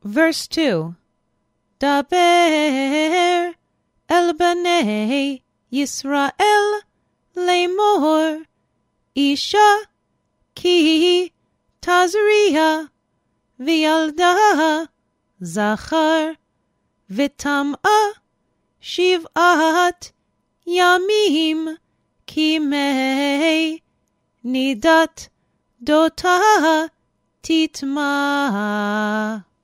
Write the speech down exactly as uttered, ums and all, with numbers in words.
Verse two. Daber el bnei Yisrael lemor Isha ki tazria v'yalda zachar v'tam'a shiv'at yamim ki mei nidat dota titma.